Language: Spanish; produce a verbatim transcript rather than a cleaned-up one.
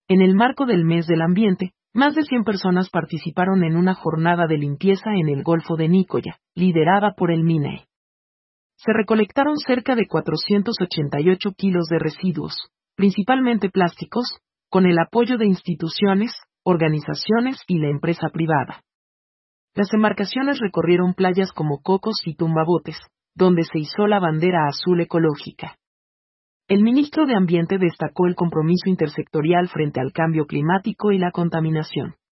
En el marco del Mes del Ambiente, más de cien personas participaron en una jornada de limpieza en el Golfo de Nicoya, liderada por el MINEI. Se recolectaron cerca de cuatrocientos ochenta y ocho kilos de residuos, principalmente plásticos, con el apoyo de instituciones, organizaciones y la empresa privada. Las embarcaciones recorrieron playas como Cocos y Tumbabotes, donde se izó la bandera azul ecológica. El ministro de Ambiente destacó el compromiso intersectorial frente al cambio climático y la contaminación.